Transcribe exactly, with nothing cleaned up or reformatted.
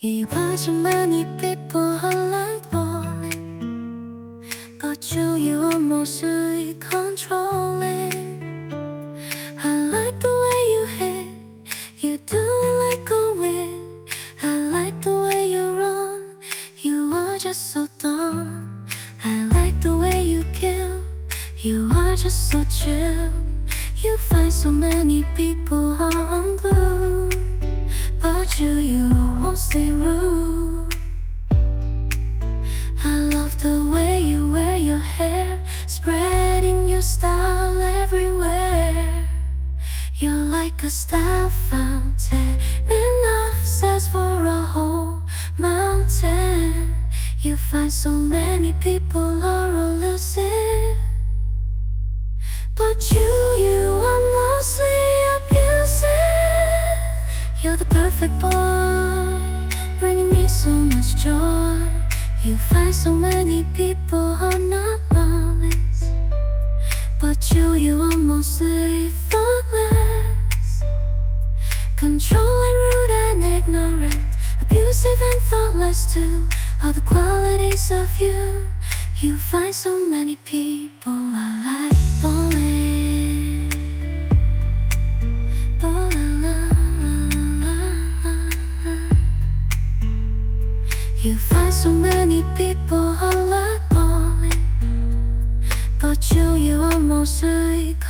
Imagine many people are like boy, but you, you are mostly controlling. I like the way you hit, you do it like a wind. I like the way you run, you are just so dumb. I like the way you kill, you are just so chill. You find so many people are unglued, but you, you won't stay rude. I love the way you wear your hair, spreading your style everywhere. You're like a style fountain, enough says for a whole mountain. You find so many people are elusive, but you, you are mostly abusive. You're the perfect boy, bringing me so much joy. You find so many people are not honest, but you, you are mostly thoughtless. Controlling, rude and ignorant, abusive and thoughtless too, are the qualities of you. You find so many people are like bowling, bowling. You find so many people are like bowling, but you, you are mostly